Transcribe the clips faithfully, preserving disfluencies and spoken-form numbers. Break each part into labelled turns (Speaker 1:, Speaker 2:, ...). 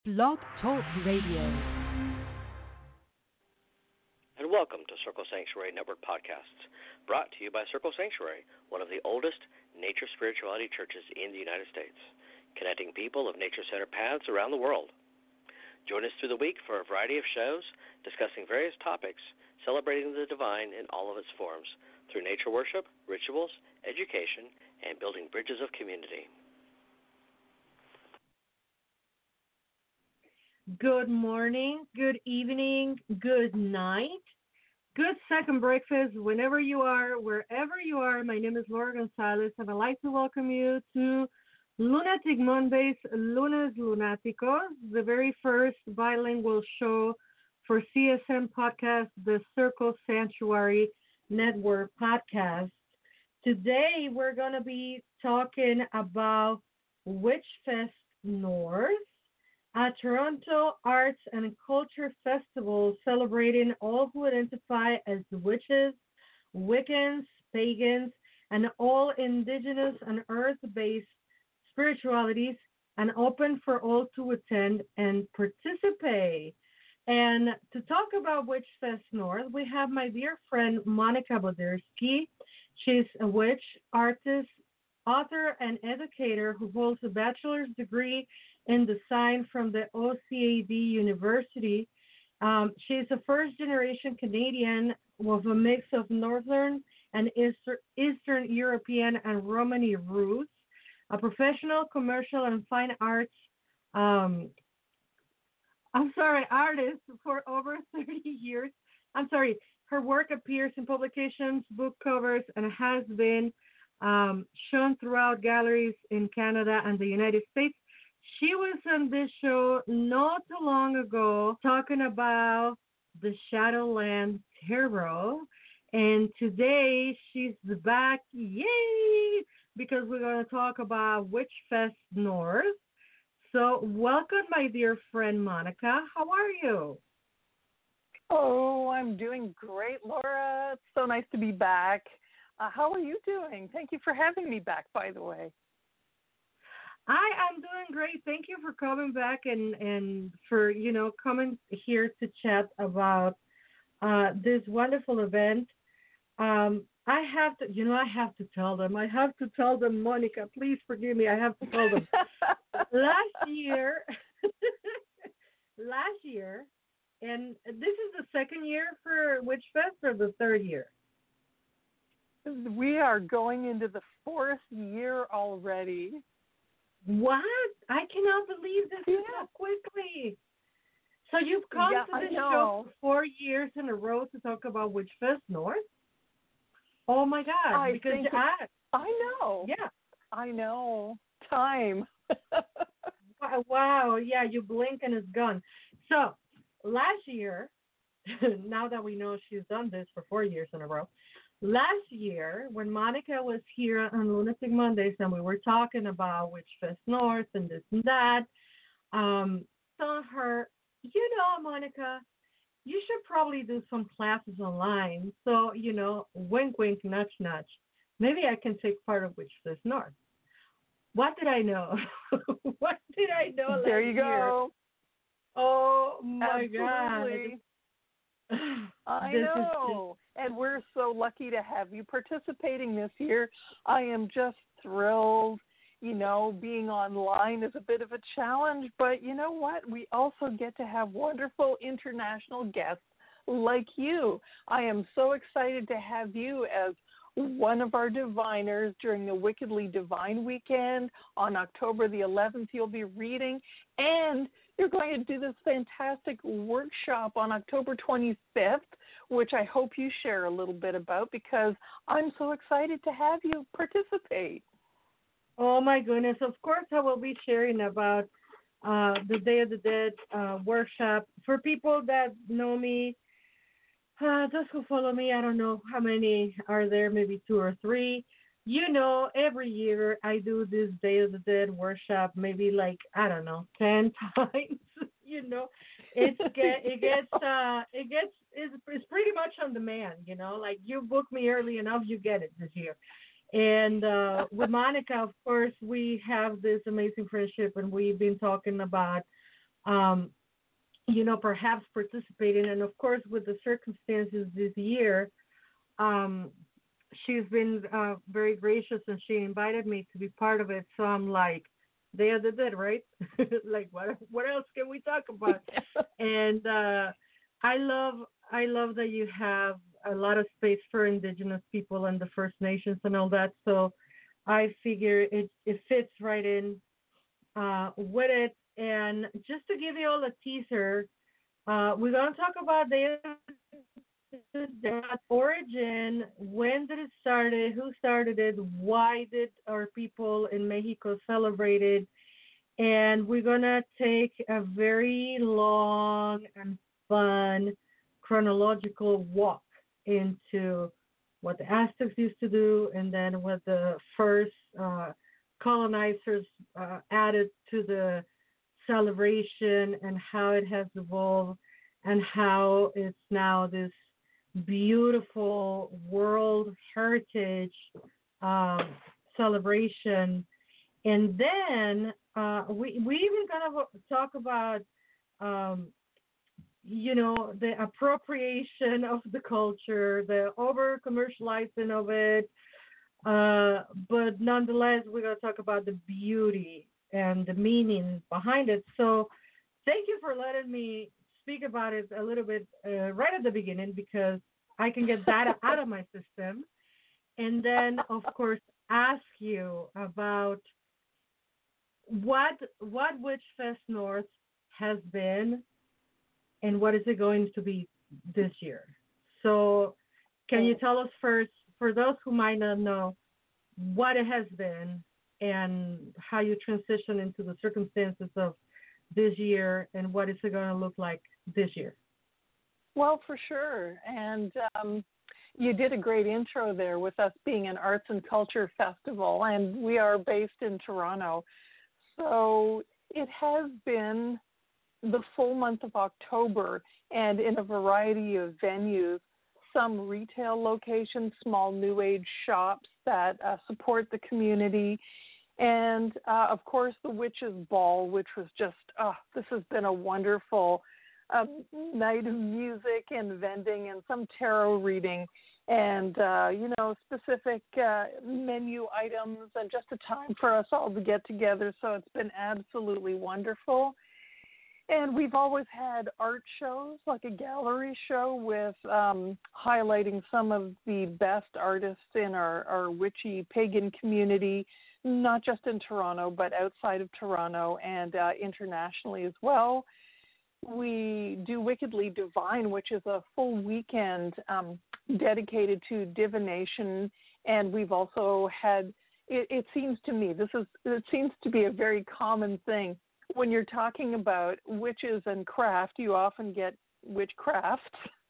Speaker 1: Blog Talk Radio.
Speaker 2: And welcome to Circle Sanctuary Network Podcasts, brought to you by Circle Sanctuary, one of the oldest nature spirituality churches in the United States, connecting people of nature-centered paths around the world. Join us through the week for a variety of shows discussing various topics, celebrating the divine in all of its forms, through nature worship, rituals, education, and building bridges of community.
Speaker 3: Good morning, good evening, good night, good second breakfast, whenever you are, wherever you are. My name is Laura Gonzalez, and I'd like to welcome you to Lunatic Mondays, Lunes Lunáticos, the very first bilingual show for C S M Podcast, the Circle Sanctuary Network Podcast. Today, we're going to be talking about Witchfest North, a Toronto Arts and Culture Festival celebrating all who identify as witches, Wiccans, pagans, and all indigenous and earth-based spiritualities, and open for all to attend and participate. And to talk about Witchfest North, we have my dear friend Monica Bodersky. She's a witch, artist, author, and educator who holds a bachelor's degree in design from the O C A D University. Um, she's a first-generation Canadian with a mix of Northern and Easter, Eastern European and Romani roots, a professional, commercial, and fine arts, um, I'm sorry, artist for over thirty years. I'm sorry, her work appears in publications, book covers, and has been um, shown throughout galleries in Canada and the United States. She was on this show not too long ago talking about the Shadowland Tarot, and today she's back, yay, because we're going to talk about Witchfest North. So welcome, my dear friend Monica. How are you?
Speaker 4: Oh, I'm doing great, Laura. It's so nice to be back. Uh, how are you doing? Thank you for having me back, by the way.
Speaker 3: I am doing great. Thank you for coming back and, and for, you know, coming here to chat about uh, this wonderful event. Um, I have to, you know, I have to tell them. I have to tell them, Monica, please forgive me. I have to tell them. last year, last year, and this is the second year for Witchfest or the third year?
Speaker 4: We are going into the fourth year already.
Speaker 3: What? I cannot believe this
Speaker 4: yeah.
Speaker 3: so quickly. So you've come
Speaker 4: yeah,
Speaker 3: to this
Speaker 4: I
Speaker 3: show for four years in a row to talk about Witchfest North? Oh, my God.
Speaker 4: I
Speaker 3: because
Speaker 4: think
Speaker 3: I,
Speaker 4: I know.
Speaker 3: Yeah.
Speaker 4: I know. Time.
Speaker 3: Wow. Yeah, you blink and it's gone. So last year, now that we know she's done this for four years in a row, last year, when Monica was here on Lunatic Mondays and we were talking about Witchfest North and this and that, um, saw her, you know, Monica, you should probably do some classes online. So, you know, wink, wink, nudge, nudge. Maybe I can take part of Witchfest North. What did I know? What did I know last
Speaker 4: There you
Speaker 3: year?
Speaker 4: go.
Speaker 3: Oh, my
Speaker 4: Absolutely.
Speaker 3: God.
Speaker 4: I
Speaker 3: This
Speaker 4: know, and we're so lucky to have you participating this year. I am just thrilled. You know, being online is a bit of a challenge, but you know what? We also get to have wonderful international guests like you. I am so excited to have you as one of our diviners during the Wickedly Divine Weekend. On October the eleventh, you'll be reading, and you're going to do this fantastic workshop on October twenty-fifth, which I hope you share a little bit about because I'm so excited to have you participate.
Speaker 3: Oh, my goodness. Of course, I will be sharing about uh, the Day of the Dead uh, workshop. For people that know me, uh, those who follow me, I don't know how many are there, maybe two or three. You know, every year I do this Day of the Dead workshop, maybe like, I don't know, ten times. You know, it's get, it gets, uh, it gets, it's, it's pretty much on demand, you know, like you book me early enough, you get it this year. And uh, with Monica, of course, we have this amazing friendship, and we've been talking about um, you know, perhaps participating. And of course, with the circumstances this year, um, she's been uh, very gracious and she invited me to be part of it. So I'm like, they are the dead, right? Like, what what else can we talk about? And uh, I love I love that you have a lot of space for Indigenous people and the First Nations and all that. So I figure it it fits right in uh, with it. And just to give you all a teaser, uh, we're gonna talk about the the origin, when did it started, who started it, why did our people in Mexico celebrate it, and we're gonna take a very long and fun chronological walk into what the Aztecs used to do, and then what the first uh, colonizers uh, added to the celebration, and how it has evolved, and how it's now this beautiful World Heritage um, celebration. And then uh, we we even gonna talk about um, you know, the appropriation of the culture, the over commercializing of it, uh, but nonetheless we're gonna talk about the beauty and the meaning behind it. So thank you for letting me speak about it a little bit uh, right at the beginning, because I can get that out of my system, and then of course ask you about what what Witch Fest North has been and what is it going to be this year. So can you tell us first, for those who might not know, what it has been and how you transition into the circumstances of this year, and what is it going to look like this year?
Speaker 4: Well, for sure. And um, you did a great intro there with us being an arts and culture festival, and we are based in Toronto. So it has been the full month of October, and in a variety of venues, some retail locations, small new age shops that uh, support the community, and uh, of course the Witches' Ball, which was just, oh, this has been a wonderful uh, night of music and vending and some tarot reading and, uh, you know, specific uh, menu items, and just a time for us all to get together. So it's been absolutely wonderful. And we've always had art shows, like a gallery show with um, highlighting some of the best artists in our, our witchy pagan community, not just in Toronto, but outside of Toronto and uh, internationally as well. We do Wickedly Divine, which is a full weekend um, dedicated to divination, and we've also had, it, it seems to me, this is, it seems to be a very common thing. When you're talking about witches and craft, you often get witchcraft.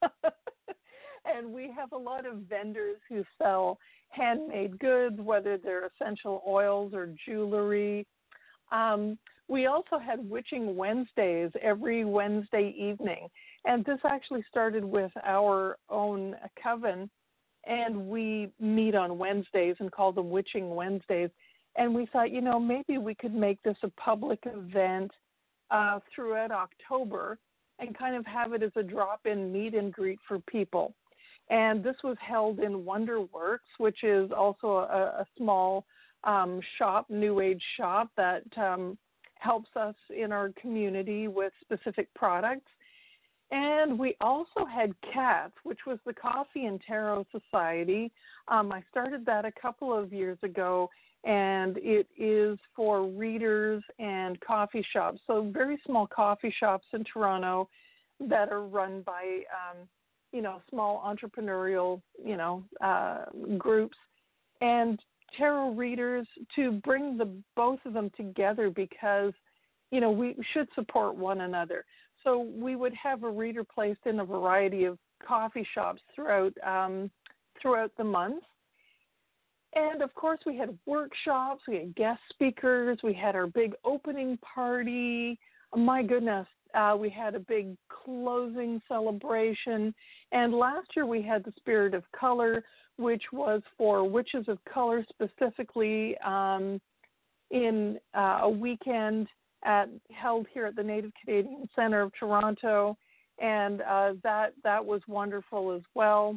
Speaker 4: And we have a lot of vendors who sell handmade goods, whether they're essential oils or jewelry. Um, we also had Witching Wednesdays every Wednesday evening. And this actually started with our own coven. And we meet on Wednesdays and call them Witching Wednesdays. And we thought, you know, maybe we could make this a public event uh, throughout October and kind of have it as a drop-in meet and greet for people. And this was held in Wonderworks, which is also a, a small um, shop, new age shop that um, helps us in our community with specific products. And we also had CATS, which was the Coffee and Tarot Society. Um, I started that a couple of years ago, and it is for readers and coffee shops. So very small coffee shops in Toronto that are run by, um, you know, small entrepreneurial, you know, uh, groups, and tarot readers, to bring the both of them together, because, you know, we should support one another. So we would have a reader placed in a variety of coffee shops throughout um, throughout the month. And, of course, we had workshops, we had guest speakers, we had our big opening party. My goodness, uh, we had a big closing celebration. And last year we had the Spirit of Color, which was for witches of color specifically, um, in uh, a weekend at, held here at the Native Canadian Centre of Toronto, and uh, that that was wonderful as well.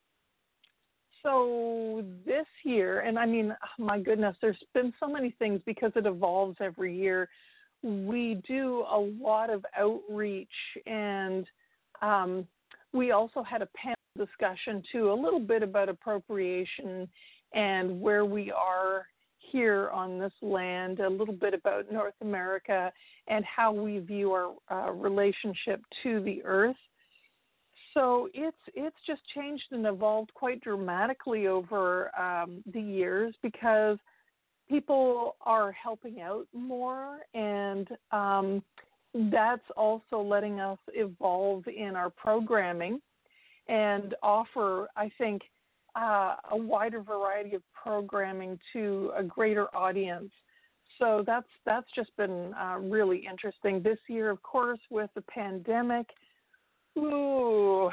Speaker 4: So this year, and I mean, my goodness, there's been so many things because it evolves every year. We do a lot of outreach, and um, we also had a panel discussion too, a little bit about appropriation and where we are here on this land, a little bit about North America and how we view our uh, relationship to the earth. So it's it's just changed and evolved quite dramatically over um, the years because people are helping out more, and um, that's also letting us evolve in our programming and offer, I think, uh, a wider variety of programming to a greater audience. So that's that's just been uh, really interesting. This year, of course, with the pandemic, ooh,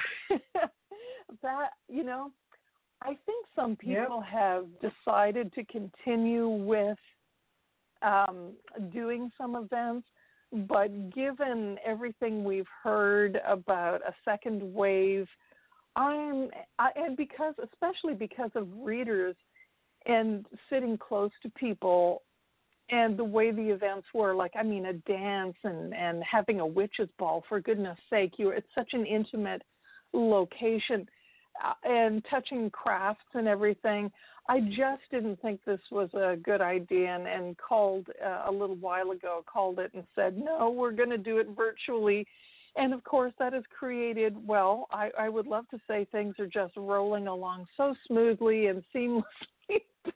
Speaker 4: that, you know, I think some people yep. have decided to continue with um, doing some events, but given everything we've heard about a second wave, I'm, I, and because, especially because of readers and sitting close to people and the way the events were, like, I mean, a dance and, and having a witch's ball, for goodness sake, you it's such an intimate location, uh, and touching crafts and everything. I just didn't think this was a good idea, and, and called uh, a little while ago, called it and said, no, we're going to do it virtually. And, of course, that has created, well, I, I would love to say things are just rolling along so smoothly and seamlessly.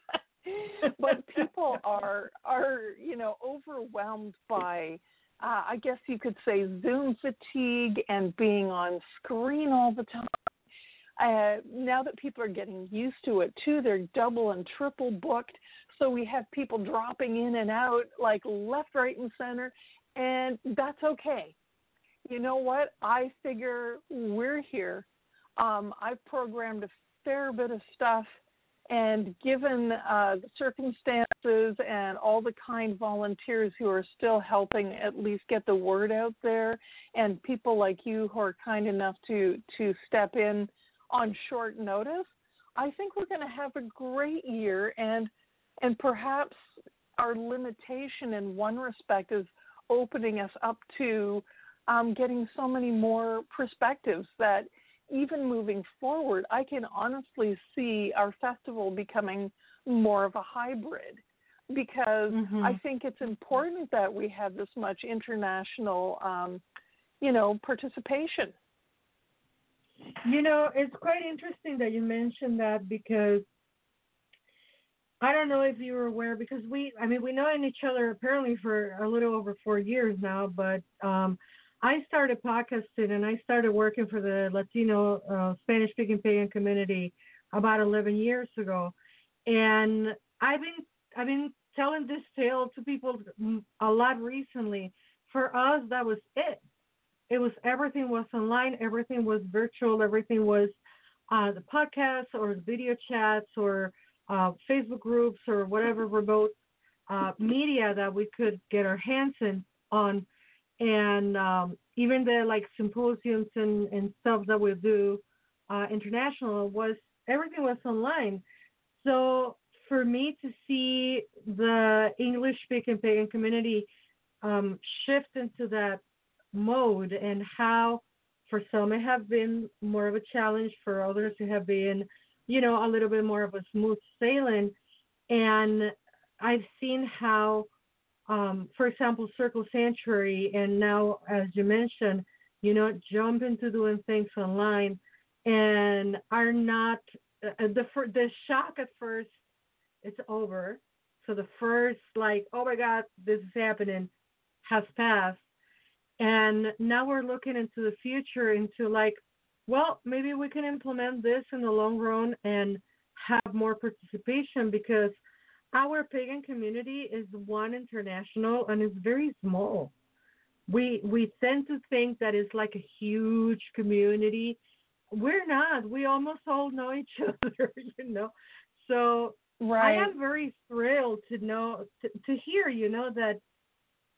Speaker 4: But people are, are, you know, overwhelmed by, uh, I guess you could say, Zoom fatigue and being on screen all the time. Uh, now that people are getting used to it, too, they're double and triple booked. So we have people dropping in and out, like left, right, and center, and that's okay. You know what? I figure we're here. Um, I've programmed a fair bit of stuff, and given uh, the circumstances and all the kind volunteers who are still helping at least get the word out there, and people like you who are kind enough to, to step in on short notice, I think we're going to have a great year. And and perhaps our limitation in one respect is opening us up to um, getting so many more perspectives that even moving forward, I can honestly see our festival becoming more of a hybrid, because mm-hmm. I think it's important that we have this much international, um, you know, participation.
Speaker 3: You know, it's quite interesting that you mentioned that, because I don't know if you were aware, because we, I mean, we know each other apparently for a little over four years now, but um, I started podcasting and I started working for the Latino uh, Spanish-speaking pagan community about eleven years ago. And I've been, I've been telling this tale to people a lot recently. For us, that was it. It was, everything was online, everything was virtual, everything was uh, the podcasts or the video chats or uh, Facebook groups or whatever remote uh, media that we could get our hands in on. And um, even the like symposiums and, and stuff that we do uh, international, was everything was online. So for me to see the English-speaking pagan community um, shift into that mode, and how for some it have been more of a challenge, for others it have been, you know, a little bit more of a smooth sailing. And I've seen how, um, for example, Circle Sanctuary, and now, as you mentioned, you know, jump into doing things online and are not, uh, the the shock at first, it's over. So the first, like, oh my God, this is happening, has passed. And now we're looking into the future, into like, well, maybe we can implement this in the long run and have more participation, because our pagan community is one international and it's very small. We we tend to think that it's like a huge community. We're not. We almost all know each other, you know. So right. I am very thrilled to know, to, to hear, you know, that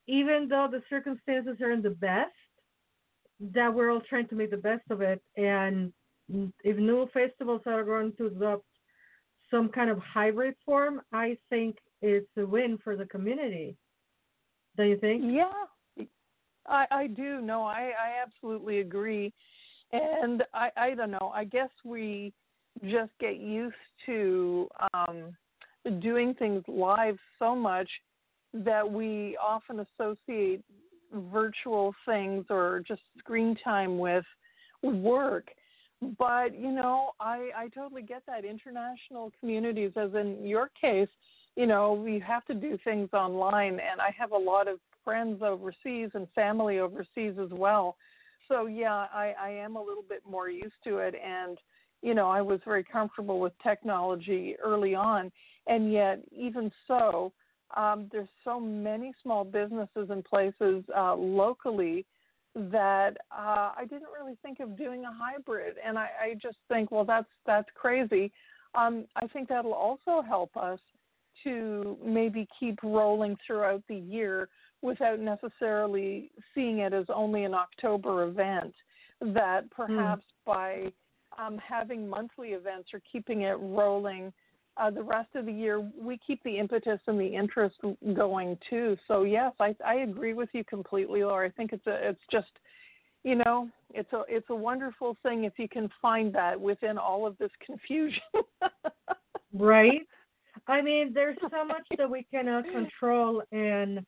Speaker 3: even though the circumstances aren't the best, that we're all trying to make the best of it. And if new festivals are going to adopt some kind of hybrid form, I think it's a win for the community. Don't you think?
Speaker 4: Yeah, I, I do. No, I, I absolutely agree. And I, I don't know, I guess we just get used to um, doing things live so much that we often associate virtual things or just screen time with work. But, you know, I, I totally get that. International communities, as in your case, you know, we have to do things online. And I have a lot of friends overseas and family overseas as well. So, yeah, I, I am a little bit more used to it. And, you know, I was very comfortable with technology early on. And yet, even so, um, there's so many small businesses and places uh, locally that uh, I didn't really think of doing a hybrid. And I, I just think, well, that's that's crazy. Um, I think that'll also help us to maybe keep rolling throughout the year without necessarily seeing it as only an October event, that perhaps mm. by um, having monthly events or keeping it rolling uh, the rest of the year, we keep the impetus and the interest going too. So yes, I, I agree with you completely, Laura. I think it's a, it's just, you know, it's a, it's a wonderful thing if you can find that within all of this confusion.
Speaker 3: Right. I mean, there's so much that we cannot control, and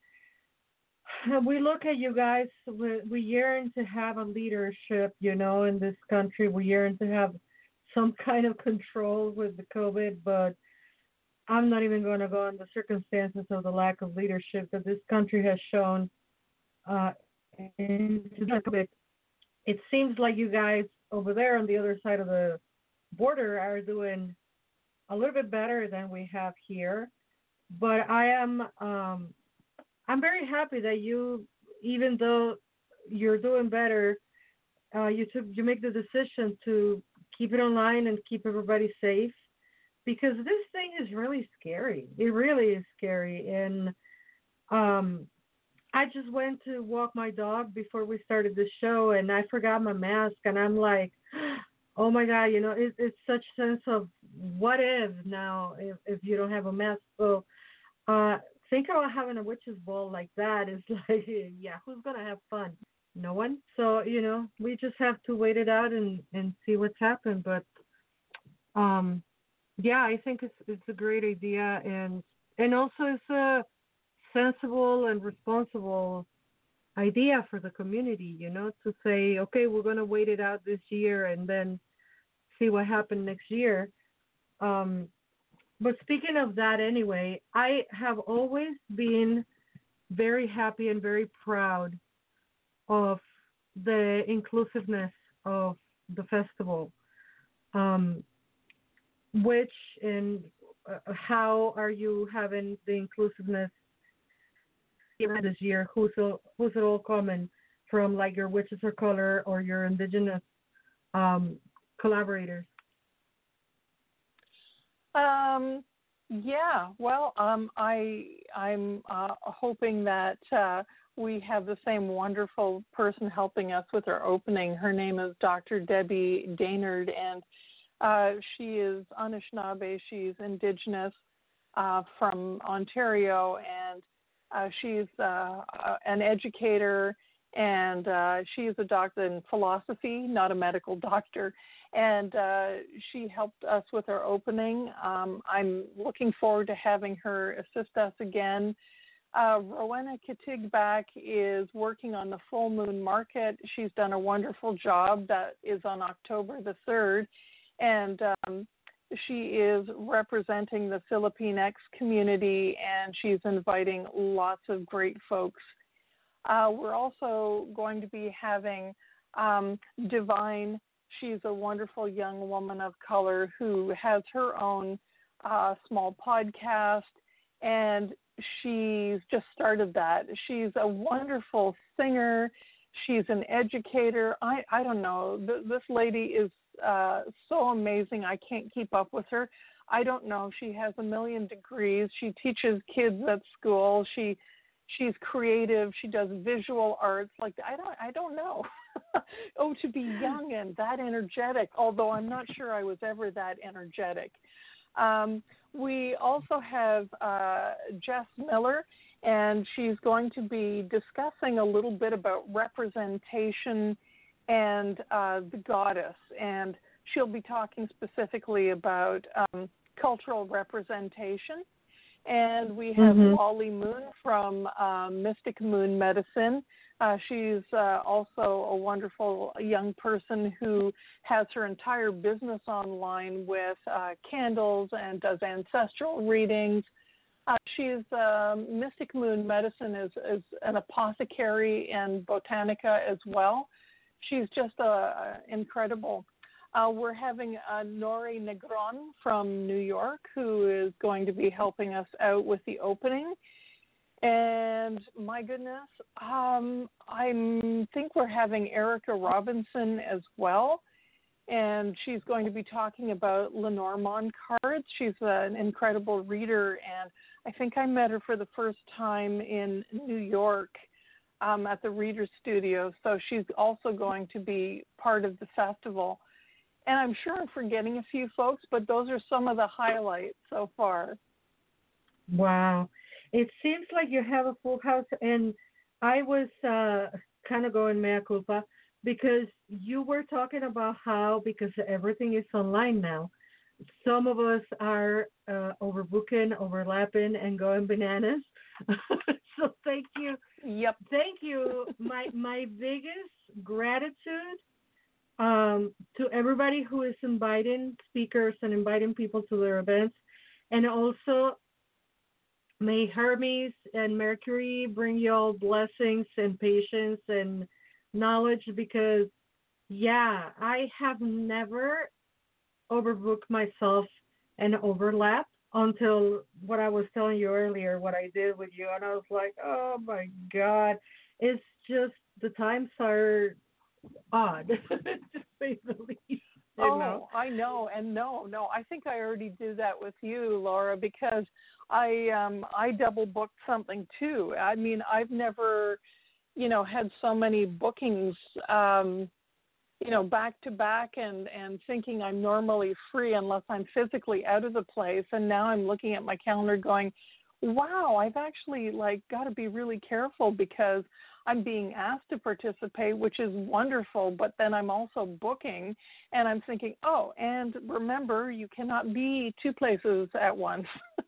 Speaker 3: we look at you guys, we, we yearn to have a leadership, you know, in this country. We yearn to have some kind of control with the COVID, but I'm not even going to go on the circumstances of the lack of leadership that this country has shown. Uh, and it, it seems like you guys over there on the other side of the border are doing a little bit better than we have here. But I am... Um, I'm very happy that you, even though you're doing better, uh, you took you make the decision to keep it online and keep everybody safe, because this thing is really scary. It really is scary. And um, I just went to walk my dog before we started the show, and I forgot my mask, and I'm like, oh my God, you know, it, it's such a sense of what if now if, if you don't have a mask. So. Uh, Think about having a witch's ball like that. Is like, yeah, who's going to have fun? No one. So, you know, we just have to wait it out and, and see what's happened. But, um, yeah, I think it's it's a great idea. And, and also it's a sensible and responsible idea for the community, you know, to say, okay, we're going to wait it out this year and then see what happens next year. Um But speaking of that anyway, I have always been very happy and very proud of the inclusiveness of the festival. Um, which and uh, how are you having the inclusiveness this year? Who's, who's it all coming from, like your Witches of Color or your Indigenous um, collaborators?
Speaker 4: Um, yeah, well, um, I, I'm uh, hoping that uh, we have the same wonderful person helping us with our opening. Her name is Doctor Debbie Daynard, and uh, she is Anishinaabe. She's Indigenous uh, from Ontario, and uh, she's uh, an educator, and uh, she is a doctor in philosophy, not a medical doctor. And uh, she helped us with our opening. Um, I'm looking forward to having her assist us again. Uh, Rowena Katigbak is working on the Full Moon Market. She's done a wonderful job. That is on October the third. And um, she is representing the Filipinx community, and she's inviting lots of great folks. Uh, we're also going to be having um, Divine. She's a wonderful young woman of color who has her own uh, small podcast, and she's just started that. She's a wonderful singer. She's an educator. I, I don't know. Th- this lady is uh, so amazing. I can't keep up with her. I don't know. She has a million degrees. She teaches kids at school. She She's creative. She does visual arts. Like I don't, I don't know. Oh, to be young and that energetic. Although I'm not sure I was ever that energetic. Um, we also have uh, Jess Miller, and she's going to be discussing a little bit about representation and uh, the goddess. And she'll be talking specifically about um, cultural representation. And we have mm-hmm. Wally Moon from uh, Mystic Moon Medicine. Uh, she's uh, also a wonderful young person who has her entire business online with uh, candles and does ancestral readings. Uh, she's uh, Mystic Moon Medicine is, is an apothecary and botanica as well. She's just uh, uh, incredible. Uh, we're having uh, Nori Negron from New York, who is going to be helping us out with the opening. And my goodness, um, I think we're having Erica Robinson as well. And she's going to be talking about Lenormand cards. She's an incredible reader, and I think I met her for the first time in New York um, at the Reader Studio. So she's also going to be part of the festival. And I'm sure I'm forgetting a few folks, but those are some of the highlights so far.
Speaker 3: Wow. It seems like you have a full house, and I was uh, kind of going mea culpa because you were talking about how, because everything is online now, some of us are uh, overbooking, overlapping, and going bananas. So thank you.
Speaker 4: Yep.
Speaker 3: Thank you. My my biggest gratitude um, to everybody who is inviting speakers and inviting people to their events, and also may Hermes and Mercury bring you all blessings and patience and knowledge, because, yeah, I have never overbooked myself and overlap until what I was telling you earlier, what I did with you. And I was like, oh, my God. It's just the times are odd, to say the least.
Speaker 4: Oh,
Speaker 3: know?
Speaker 4: I know. And no, no, I think I already did that with you, Laura, because I um, I double booked something too. I mean, I've never, you know, had so many bookings, um, you know, back to back and, and thinking I'm normally free unless I'm physically out of the place. And now I'm looking at my calendar going, wow, I've actually like got to be really careful because I'm being asked to participate, which is wonderful, but then I'm also booking and I'm thinking, oh, and remember, you cannot be two places at once.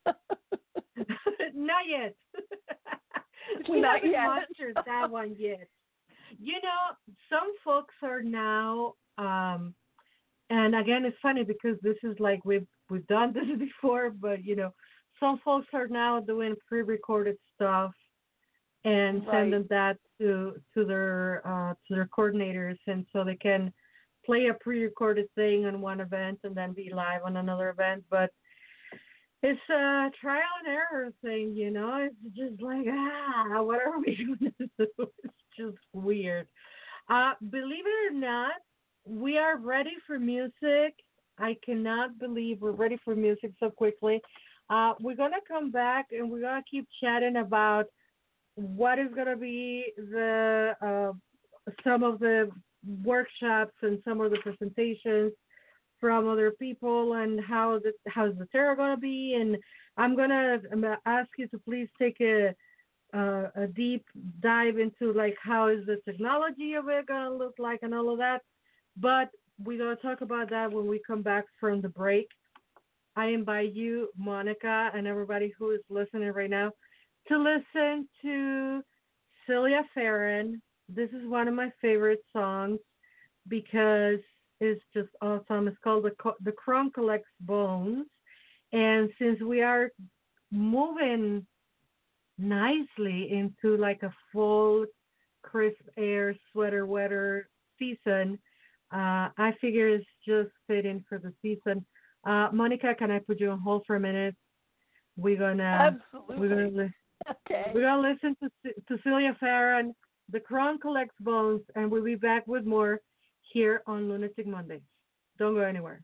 Speaker 3: Not yet. We
Speaker 4: Not
Speaker 3: haven't
Speaker 4: yet.
Speaker 3: mastered that one yet. You know, some folks are now, um, and again, it's funny because this is like we've we've done this before, but you know, some folks are now doing pre-recorded stuff and
Speaker 4: right.
Speaker 3: sending that to to their uh, to their coordinators, and so they can play a pre-recorded thing on one event and then be live on another event. But it's a trial and error thing, you know. It's just like, ah, what are we going to do? It's just weird. Uh, believe it or not, we are ready for music. I cannot believe we're ready for music so quickly. Uh, we're going to come back and we're going to keep chatting about what is going to be the uh, some of the workshops and some of the presentations from other people and how the how's the tarot going to be. And I'm going to ask you to please take a, uh, a deep dive into like how is the technology of it going to look like and all of that. But we're going to talk about that when we come back from the break. I invite you, Monica, and everybody who is listening right now to listen to Celia Farron. This is one of my favorite songs because it's just awesome. It's called The, the Crown Collects Bones. And since we are moving nicely into like a full crisp air, sweater weather season, uh, I figure it's just fitting for the season. Uh, Monica, can I put you on hold for a minute? We're gonna
Speaker 4: Absolutely.
Speaker 3: we're gonna li-
Speaker 4: okay.
Speaker 3: we're gonna listen to to Celia Farron, The Crown Collects Bones, and we'll be back with more here on Lunatic Mondays. Don't go anywhere.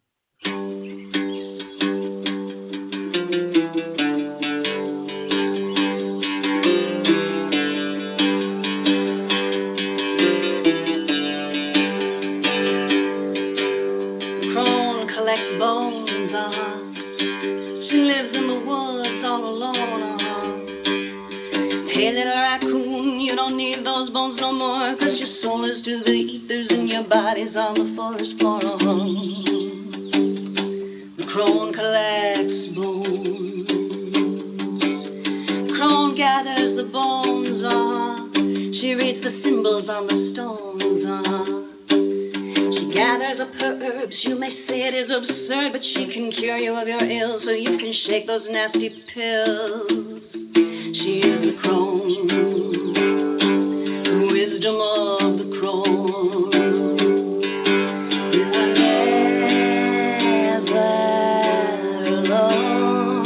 Speaker 5: is to the ethers in your bodies on the forest floor. Uh-huh. The crone collects bones. The crone gathers the bones. Uh-huh. She reads the symbols on the stones. Uh-huh. She gathers up her herbs. You may say it is absurd, but she can cure you of your ills, so you can shake those nasty pills. She is the crone, the wisdom of the crone. You are never alone.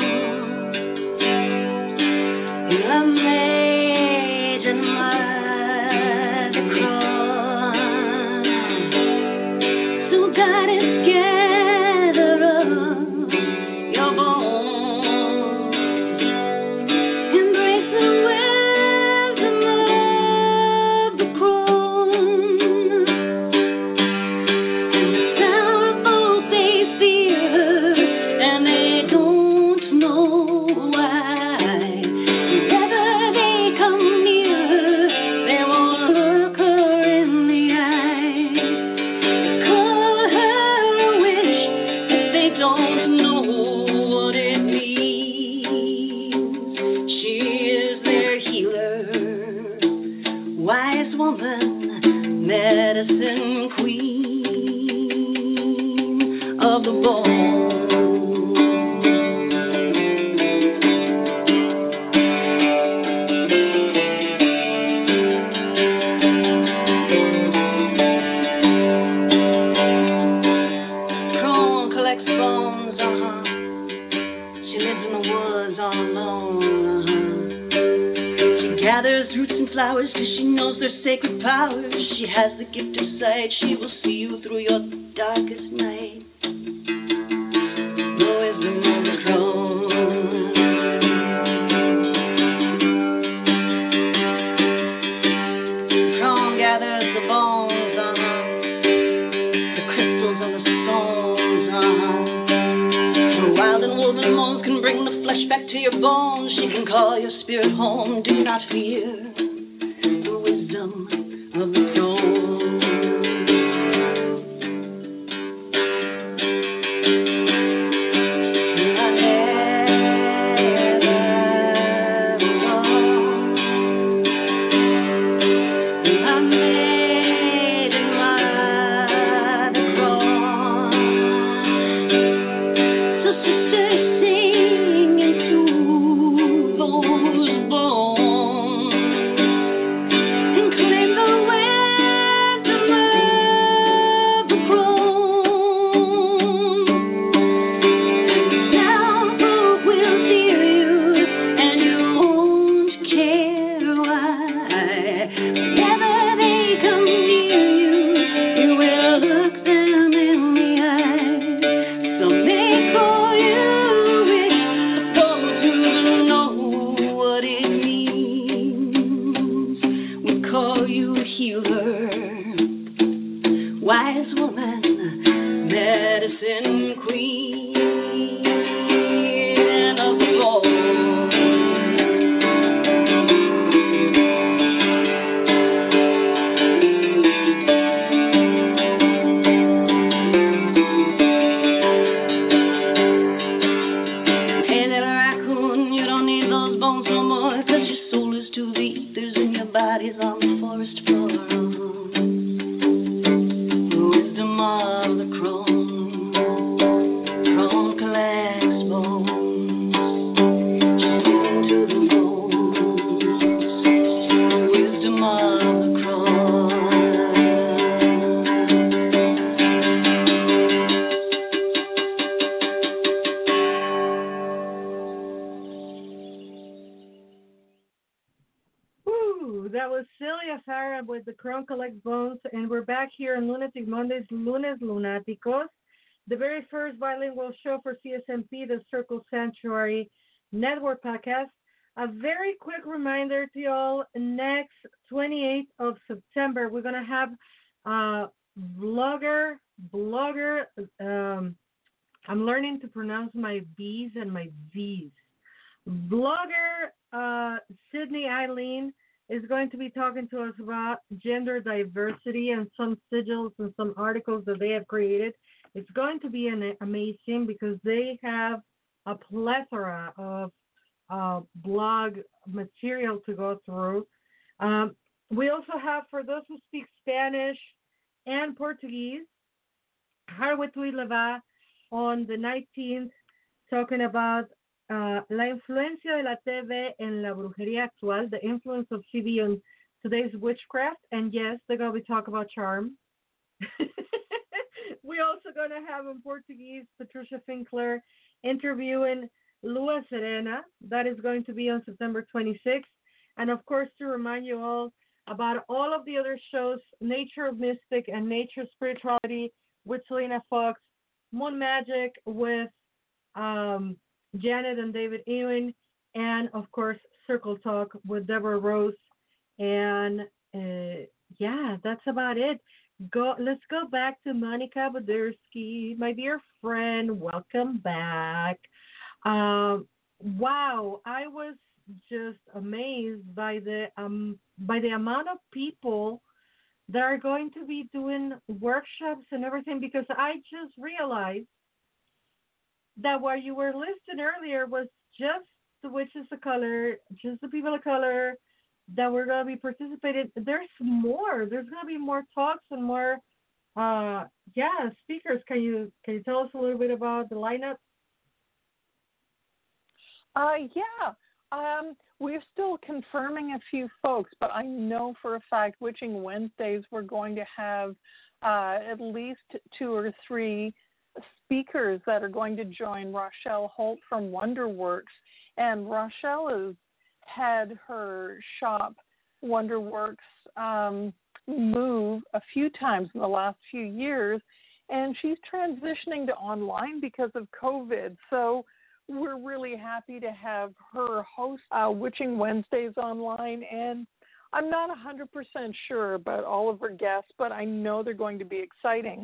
Speaker 5: You are made in the crone. So God is gather up your bones. Embrace the wisdom of the crone. And the sorrowful they fear her, and they don't know why. Whenever they come near her, they won't look her in the eye. They call her a witch, but they don't know what it means. She is their healer, wise woman, medicine queen of the bone. Crone collects bones, uh-huh. She lives in the woods all alone, uh-huh. She gathers roots and flowers because she knows their sacred powers. She has the gift of sight. She will see you through your darkest night. The wisdom of the crone. The crone gathers the bones, uh-huh. The crystals of the stones, uh-huh. Her wild and woven moans can bring the flesh back to your bones. She can call your spirit home. Do not fear the wisdom of the throne. You are never alone. You are made in the crone. So sisters, sing into those bones and claim the wisdom of the crone. Now folk will fear you, and you won't care why. Whenever they come near you, you will look them in the eye. So they call you rich, but those who know what it means would call you healer, wise woman, medicine queen of the bone. Hey little raccoon, you don't need those bones no more, 'cause your soul is to the ethers and your body's on the forest floor. The wisdom of the crone. Crone collects bones. She's into the bones. The wisdom of the crone.
Speaker 3: Woo! That was Celia Farah with the Crown Collect Bones, and we're back here on Lunatic Mondays, Lunes Lunáticos, the very first bilingual show for C S M P, the Circle Sanctuary Network podcast. A very quick reminder to y'all, next twenty-eighth of September, we're going to have uh, blogger, blogger, um, I'm learning to pronounce my B's and my V's. Blogger uh, Sydney Eileen is going to be talking to us about gender diversity and some sigils and some articles that they have created. It's going to be an, amazing because they have a plethora of uh, blog material to go through. Um, we also have, for those who speak Spanish and Portuguese, Harwood Leva on the nineteenth, talking about uh, la influencia de la T V en la brujería actual, the influence of T V on today's witchcraft. And yes, they're going to be talking about charm. We're also going to have in Portuguese Patricia Finkler interviewing Lua Serena. That is going to be on September twenty-sixth. And of course, to remind you all about all of the other shows, Nature Mystic and Nature Spirituality with Selena Fox, Moon Magic with um, Janet and David Ewing, and of course, Circle Talk with Deborah Rose. And uh, yeah, that's about it. Go. Let's go back to Monica Badursky, my dear friend. Welcome back. Um, wow, I was just amazed by the um by the amount of people that are going to be doing workshops and everything, because I just realized that what you were listing earlier was just the witches of color, just the people of color that we're going to be participating. There's more. There's going to be more talks and more, uh, yeah, speakers. Can you can you tell us a little bit about the lineup?
Speaker 4: Uh, yeah. Um, we're still confirming a few folks, but I know for a fact Witching Wednesdays we're going to have uh, at least two or three speakers that are going to join Rochelle Holt from Wonderworks. And Rochelle has had her shop, Wonderworks, um, move a few times in the last few years, and she's transitioning to online because of COVID. So we're really happy to have her host uh, Witching Wednesdays online, and I'm not one hundred percent sure about all of her guests, but I know they're going to be exciting.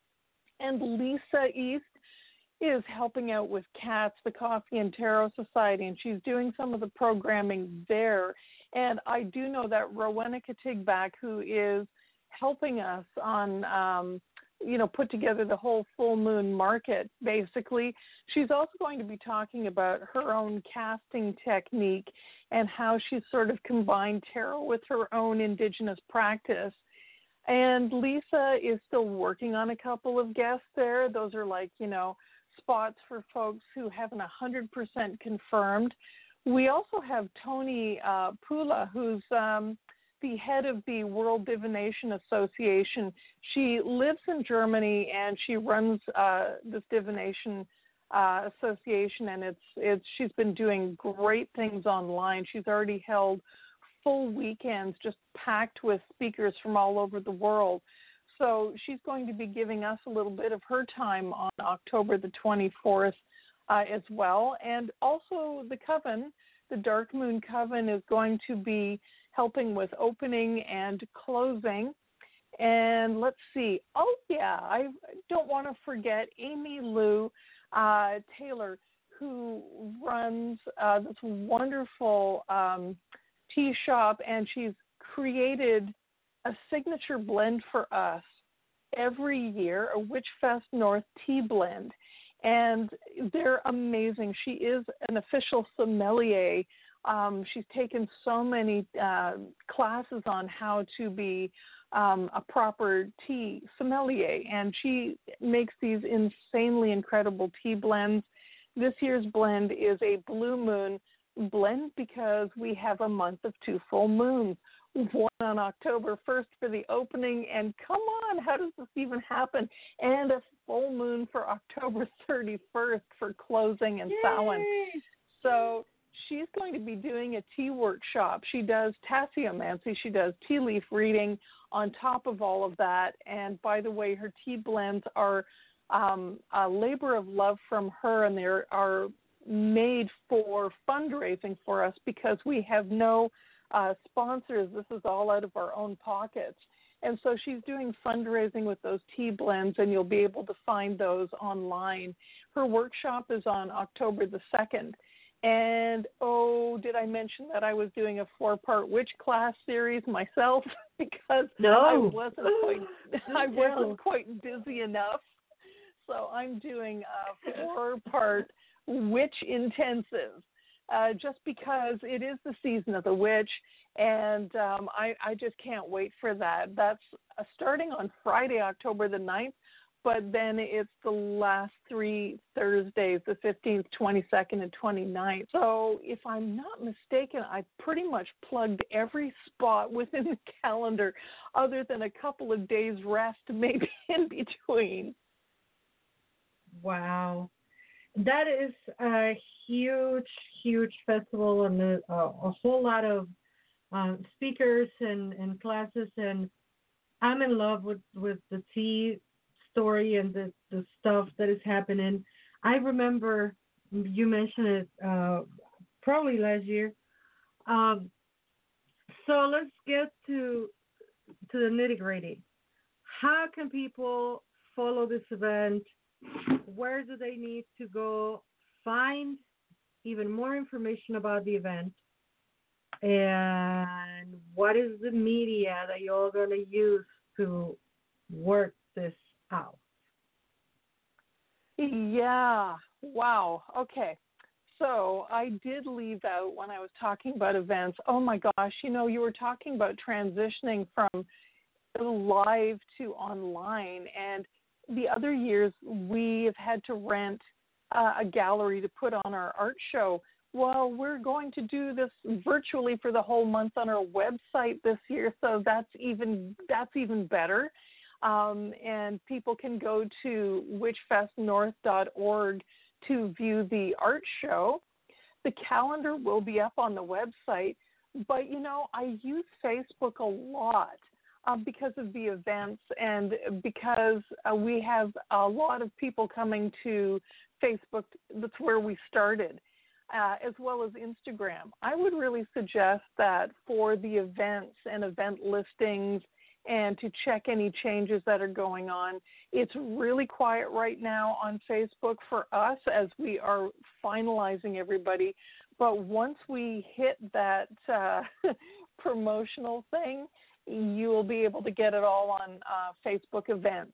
Speaker 4: And Lisa East is helping out with CATS, the Coffee and Tarot Society, and she's doing some of the programming there. And I do know that Rowena Katigbak, who is helping us on um, you know, put together the whole full moon market, basically. She's also going to be talking about her own casting technique and how she's sort of combined tarot with her own indigenous practice. And Lisa is still working on a couple of guests there. Those are like, you know, spots for folks who haven't one hundred percent confirmed. We also have Tony uh, Pula, who's um, the head of the World Divination Association. She lives in Germany and she runs uh, this divination uh, association, and it's it's she's been doing great things online. She's already held full weekends just packed with speakers from all over the world. So she's going to be giving us a little bit of her time on October the twenty-fourth uh, as well. And also the Coven, the Dark Moon Coven, is going to be helping with opening and closing. And let's see. Oh, yeah, I don't want to forget Amy Lou uh, Taylor, who runs uh, this wonderful um, tea shop, and she's created a signature blend for us every year, a Witchfest North tea blend. And they're amazing. She is an official sommelier. Um, she's taken so many uh, classes on how to be um, a proper tea sommelier, and she makes these insanely incredible tea blends. This year's blend is a blue moon blend because we have a month of two full moons, one on October first for the opening, and come on, how does this even happen? And a full moon for October thirty-first for closing and Samhain. So she's going to be doing a tea workshop. She does tasseomancy. She does tea leaf reading on top of all of that. And by the way, her tea blends are um, a labor of love from her, and they are made for fundraising for us because we have no uh, sponsors. This is all out of our own pockets. And so she's doing fundraising with those tea blends, and you'll be able to find those online. Her workshop is on October the second. And, oh, did I mention that I was doing a four-part witch class series myself? Because
Speaker 3: no.
Speaker 4: I wasn't quite I wasn't quite busy enough. So I'm doing a four-part witch intensive, uh, just because it is the season of the witch, and um, I, I just can't wait for that. That's uh, starting on Friday, October the ninth, but then it's the last three Thursdays, the fifteenth, twenty-second, and twenty-ninth. So if I'm not mistaken, I pretty much plugged every spot within the calendar other than a couple of days rest maybe in between.
Speaker 3: Wow. That is a huge, huge festival and a, a, a whole lot of um, speakers and, and classes. And I'm in love with, with the tea story and the, the stuff that is happening. I remember you mentioned it uh, probably last year. Um, so let's get to to the nitty gritty. How can people follow this event? Where do they need to go find even more information about the event? And what is the media that you're going to use to work this out?
Speaker 4: Yeah. Wow. Okay. So I did leave out when I was talking about events. Oh my gosh, you know, you were talking about transitioning from live to online, and the other years we have had to rent uh, a gallery to put on our art show. Well, we're going to do this virtually for the whole month on our website this year, so that's even that's even better. Um, and people can go to witch fest north dot org to view the art show. The calendar will be up on the website, but, you know, I use Facebook a lot uh, because of the events and because uh, we have a lot of people coming to Facebook. That's where we started, uh, as well as Instagram. I would really suggest that for the events and event listings and to check any changes that are going on. It's really quiet right now on Facebook for us as we are finalizing everybody. But once we hit that uh, promotional thing, you will be able to get it all on uh, Facebook events.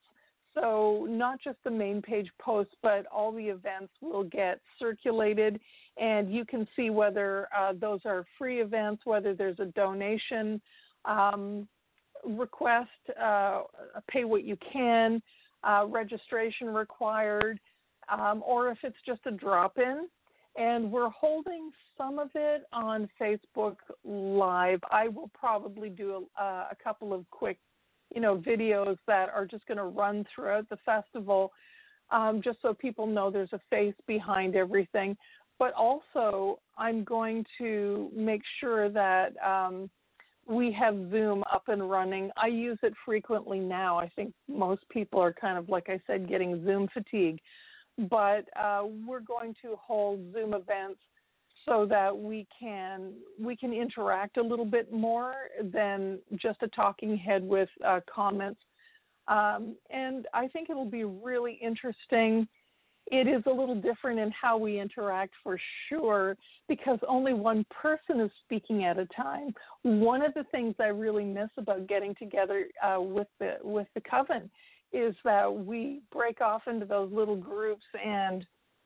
Speaker 4: So not just the main page posts, but all the events will get circulated, and you can see whether uh, those are free events, whether there's a donation um, request, uh, pay what you can, uh, registration required, um, or if it's just a drop-in. And we're holding some of it on Facebook Live. I will probably do a, a couple of quick, you know, videos that are just going to run throughout the festival, um, just so people know there's a face behind everything. But also, I'm going to make sure that um, we have Zoom up and running. I use it frequently now. I think most people are kind of, like I said, getting Zoom fatigue. But uh, we're going to hold Zoom events so that we can we can interact a little bit more than just a talking head with uh, comments. Um, and I think it'll be really interesting. It is a little different in how we interact for sure, because only one person is speaking at a time. One of the things I really miss about getting together uh, with the with the coven is that we break off into those little groups and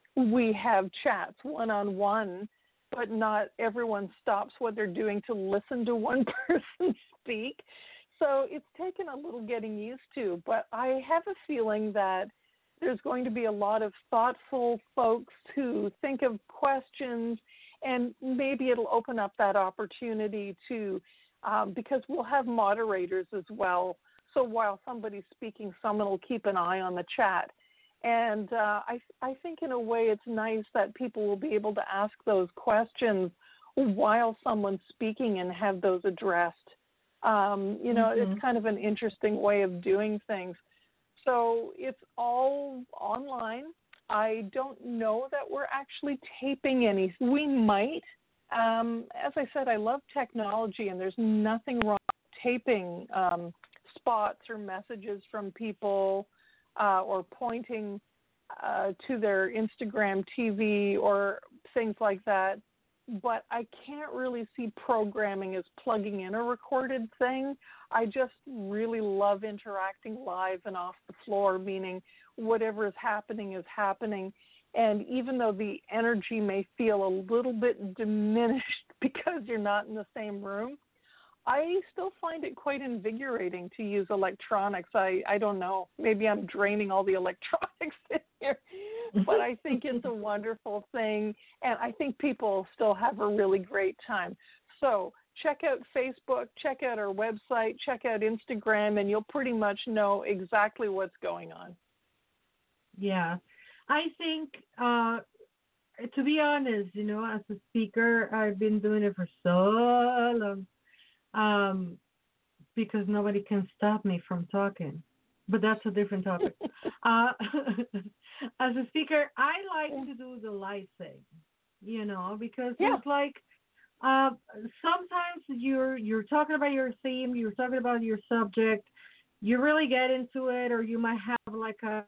Speaker 4: we have chats one-on-one, but not everyone stops what they're doing to listen to one person speak. So it's taken a little getting used to, but I have a feeling that there's going to be a lot of thoughtful folks who think of questions, and maybe it'll open up that opportunity to, um, because we'll have moderators as well. So while somebody's speaking, someone will keep an eye on the chat. And uh, I, I think in a way it's nice that people will be able to ask those questions while someone's speaking and have those addressed. Um, you know, mm-hmm. It's kind of an interesting way of doing things. So it's all online. I don't know that we're actually taping any. We might. Um, as I said, I love technology, and there's nothing wrong with taping um, spots or messages from people uh, or pointing uh, to their Instagram T V or things like that. But I can't really see programming as plugging in a recorded thing. I just really love interacting live and off the floor, meaning whatever is happening is happening. And even though the energy may feel a little bit diminished because you're not in the same room, I still find it quite invigorating to use electronics. I, I don't know. Maybe I'm draining all the electronics in here, but I think it's a wonderful thing, and I think people still have a really great time. So check out Facebook, check out our website, check out Instagram, and you'll pretty much know exactly what's going on.
Speaker 3: Yeah. I think, uh, to be honest, you know, as a speaker, I've been doing it for so long. Um, because nobody can stop me from talking, but that's a different topic. uh, as a speaker, I like to do the live thing, you know, because
Speaker 4: yeah.
Speaker 3: it's like uh, sometimes you're you're talking about your theme, you're talking about your subject, you really get into it, or you might have like a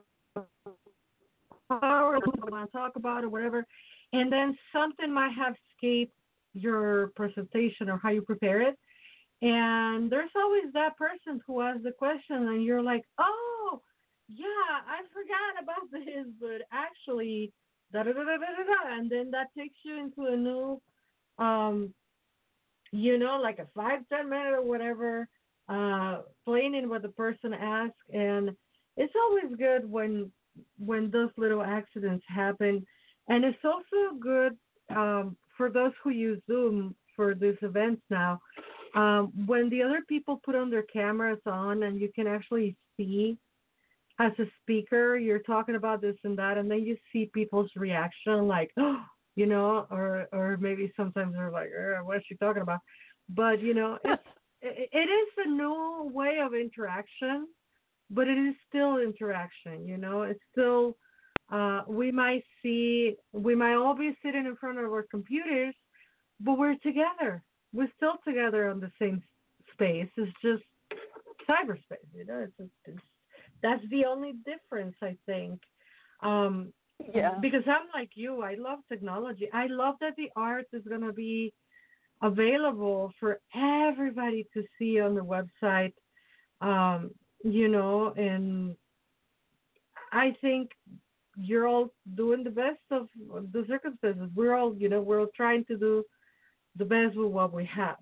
Speaker 3: hour you want to talk about or whatever, and then something might have escaped your presentation or how you prepare it, and there's always that person who asks the question and you're like, oh yeah, I forgot about this, but actually da da da da da da, and then that takes you into a new um you know like a five ten minute or whatever uh explaining what the person asked. And it's always good when when those little accidents happen, and it's also good um for those who use Zoom for these events now, um, when the other people put on their cameras on and you can actually see as a speaker, you're talking about this and that, and then you see people's reaction like, oh, you know, or or maybe sometimes they're like, er, what is she talking about? But, you know, it's, it, it is a new way of interaction, but it is still interaction, you know, it's still... Uh, we might see, we might all be sitting in front of our computers, but we're together. We're still together on the same space. It's just cyberspace, you know. It's, just, it's that's the only difference, I think. Um,
Speaker 4: yeah.
Speaker 3: Because I'm like you. I love technology. I love that the art is going to be available for everybody to see on the website. Um, you know, and I think you're all doing the best of the circumstances. We're all, you know, we're all trying to do the best with what we have.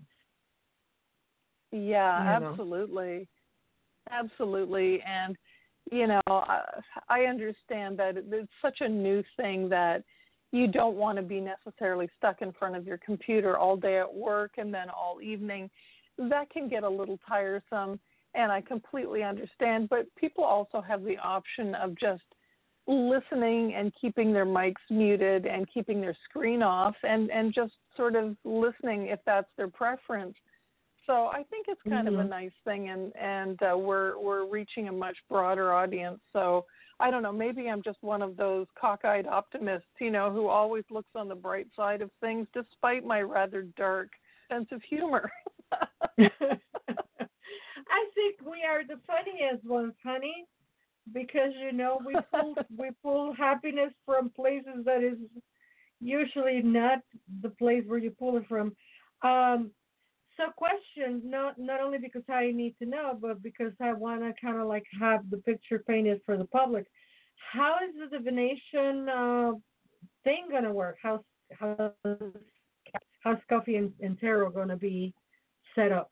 Speaker 4: Yeah,
Speaker 3: you
Speaker 4: absolutely. Know. Absolutely. And, you know, I, I understand that it's such a new thing that you don't want to be necessarily stuck in front of your computer all day at work and then all evening. That can get a little tiresome, and I completely understand. But people also have the option of just listening and keeping their mics muted and keeping their screen off and, and just sort of listening if that's their preference. So I think it's kind mm-hmm. of a nice thing, and, and uh, we're we're reaching a much broader audience. So I don't know, maybe I'm just one of those cockeyed optimists, you know, who always looks on the bright side of things despite my rather dark sense of humor.
Speaker 3: I think we are the funniest ones, honey. Because, you know, we pull we pull happiness from places that is usually not the place where you pull it from. Um, so question, not not only because I need to know, but because I want to kind of like have the picture painted for the public. How is the divination uh, thing going to work? How's, how's, how's Coffee and, and Tarot going to be set up?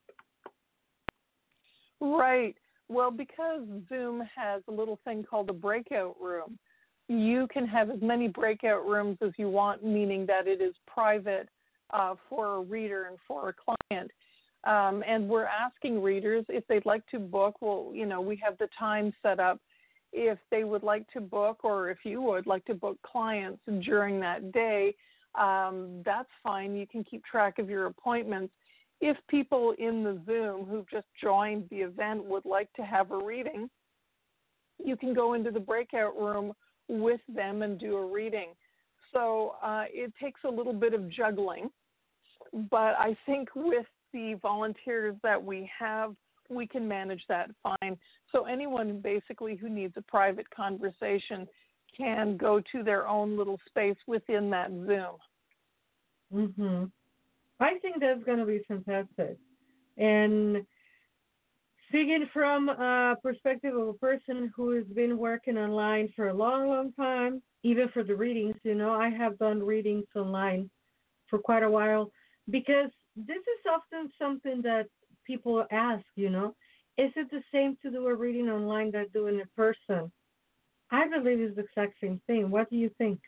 Speaker 4: Right. Well, because Zoom has a little thing called a breakout room, you can have as many breakout rooms as you want, meaning that it is private uh, for a reader and for a client. Um, and we're asking readers if they'd like to book. Well, you know, we have the time set up. If they would like to book, or if you would like to book clients during that day, um, that's fine. You can keep track of your appointments. If people in the Zoom who've just joined the event would like to have a reading, you can go into the breakout room with them and do a reading. So uh, it takes a little bit of juggling, but I think with the volunteers that we have, we can manage that fine. So anyone basically who needs a private conversation can go to their own little space within that Zoom.
Speaker 3: Mhm. I think that's going to be fantastic. And speaking from a perspective of a person who has been working online for a long, long time, even for the readings, you know, I have done readings online for quite a while because this is often something that people ask, you know, is it the same to do a reading online that doing in person? I believe it's the exact same thing. What do you think?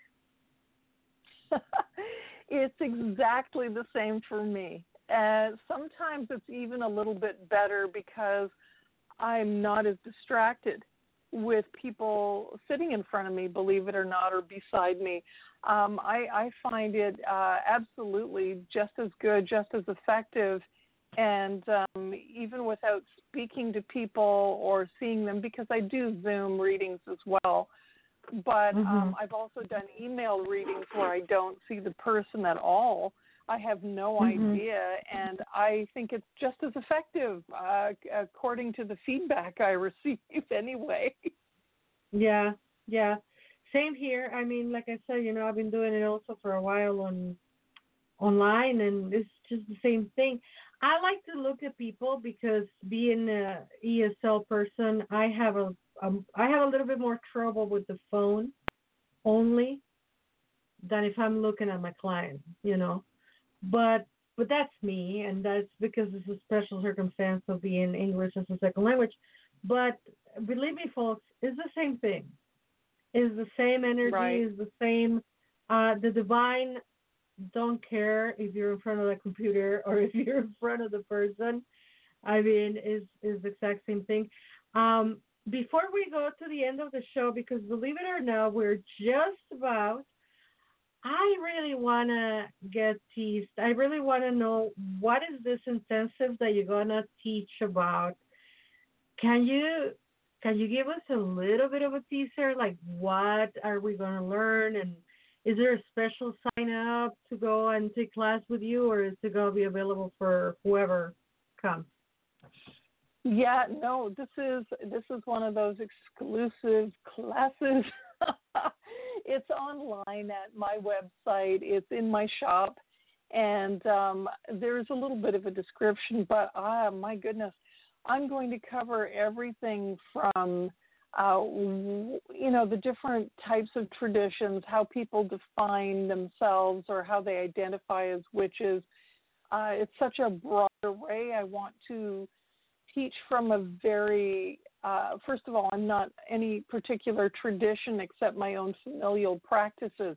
Speaker 4: It's exactly the same for me. Uh, sometimes it's even a little bit better because I'm not as distracted with people sitting in front of me, believe it or not, or beside me. Um, I, I find it uh, absolutely just as good, just as effective, and um, even without speaking to people or seeing them, because I do Zoom readings as well. But
Speaker 3: mm-hmm.
Speaker 4: um, I've also done email readings where I don't see the person at all. I have no
Speaker 3: mm-hmm.
Speaker 4: idea, and I think it's just as effective, uh, according to the feedback I receive anyway.
Speaker 3: Yeah, yeah. Same here. I mean, like I said, you know, I've been doing it also for a while on online, and it's just the same thing. I like to look at people because being a E S L person, I have a um, I have a little bit more trouble with the phone only than if I'm looking at my client, you know. But but that's me, and that's because it's a special circumstance of being English as a second language. But believe me, folks, it's the same thing. It's the same energy.
Speaker 4: Right.
Speaker 3: It's the same. Uh, the divine don't care if you're in front of the computer or if you're in front of the person. I mean, is is the exact same thing. Um, before we go to the end of the show, because believe it or not, we're just about. I really want to get teased. I really want to know what is this intensive that you're going to teach about. Can you can you give us a little bit of a teaser? Like, what are we going to learn? And is there a special sign up to go and take class with you, or is it going to be available for whoever comes?
Speaker 4: Yeah, no, this is this is one of those exclusive classes. It's online at my website. It's in my shop, and um, there's a little bit of a description. But ah, my goodness, I'm going to cover everything from uh, you know the different types of traditions, how people define themselves or how they identify as witches. Uh, it's such a broad array. I want to teach from a very, uh, first of all, I'm not any particular tradition except my own familial practices.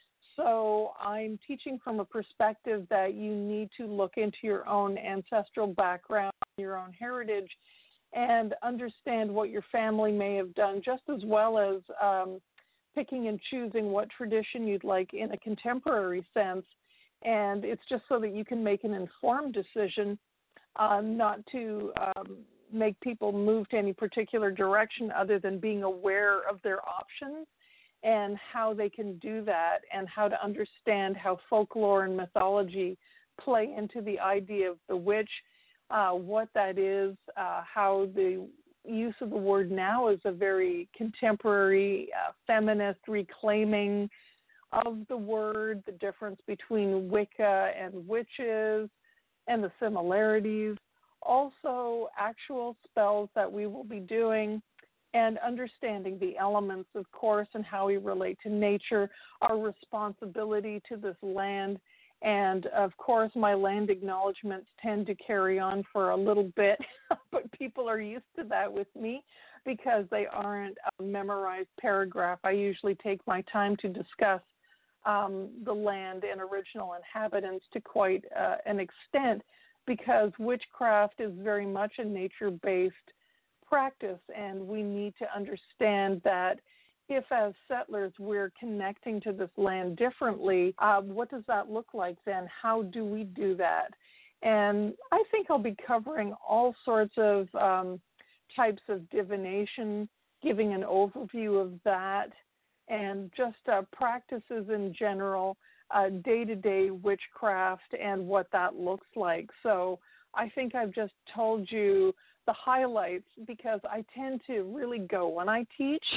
Speaker 4: So I'm teaching from a perspective that you need to look into your own ancestral background, your own heritage, and understand what your family may have done, just as well as um, picking and choosing what tradition you'd like in a contemporary sense. And it's just so that you can make an informed decision. Uh, not to um, make people move to any particular direction other than being aware of their options and how they can do that, and how to understand how folklore and mythology play into the idea of the witch, uh, what that is, uh, how the use of the word now is a very contemporary, uh, feminist reclaiming of the word, the difference between Wicca and witches, and the similarities, also actual spells that we will be doing, and understanding the elements, of course, and how we relate to nature, our responsibility to this land. And, of course, my land acknowledgments tend to carry on for a little bit, but people are used to that with me because they aren't a memorized paragraph. I usually take my time to discuss Um, the land and original inhabitants to quite uh, an extent, because witchcraft is very much a nature-based practice, and we need to understand that if as settlers we're connecting to this land differently, uh, what does that look like then? How do we do that? And I think I'll be covering all sorts of um, types of divination, giving an overview of that, and just uh, practices in general, uh, day-to-day witchcraft and what that looks like. So I think I've just told you the highlights, because I tend to really go when I teach.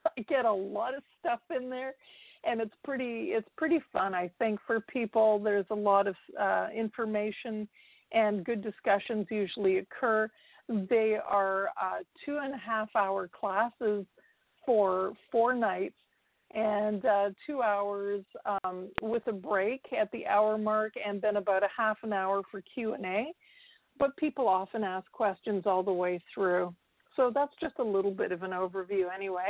Speaker 4: I get a lot of stuff in there, and it's pretty it's pretty fun, I think, for people. There's a lot of uh, information, and good discussions usually occur. They are uh, two and a half hour classes for four nights, and uh, two hours um, with a break at the hour mark, and then about a half an hour for Q and A. But people often ask questions all the way through. So that's just a little bit of an overview anyway.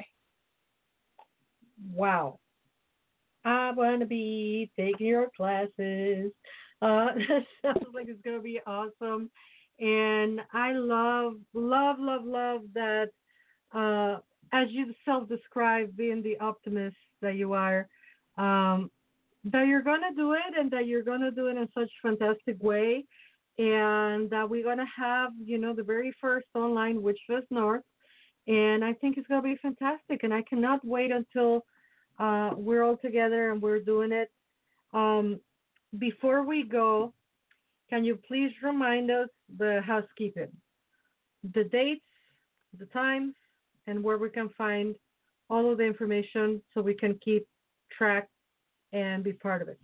Speaker 3: Wow. I want to be taking your classes. Uh, that sounds like it's going to be awesome. And I love, love, love, love that, uh, as you self-describe, being the optimist that you are, um, that you're going to do it, and that you're going to do it in such a fantastic way. And that we're going to have, you know, the very first online Witchfest North. And I think it's going to be fantastic. And I cannot wait until uh, we're all together and we're doing it. Um, before we go, can you please remind us the housekeeping, the dates, the times, and where we can find all of the information so we can keep track and be part of it?